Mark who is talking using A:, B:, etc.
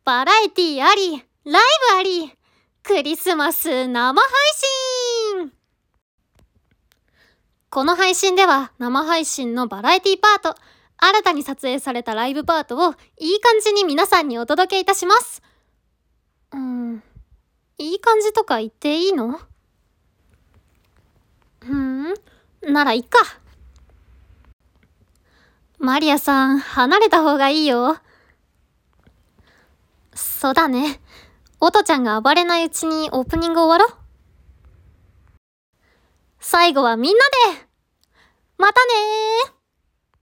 A: バラエティあり、ライブあり、クリスマス生配信。この配信では生配信のバラエティパート、新たに撮影されたライブパートをいい感じに皆さんにお届けいたします。いい感じとか言っていいの？ならいっか。マリアさん、離れた方がいいよ。そうだね。オトちゃんが暴れないうちにオープニング終わろう。最後はみんなで。またねー。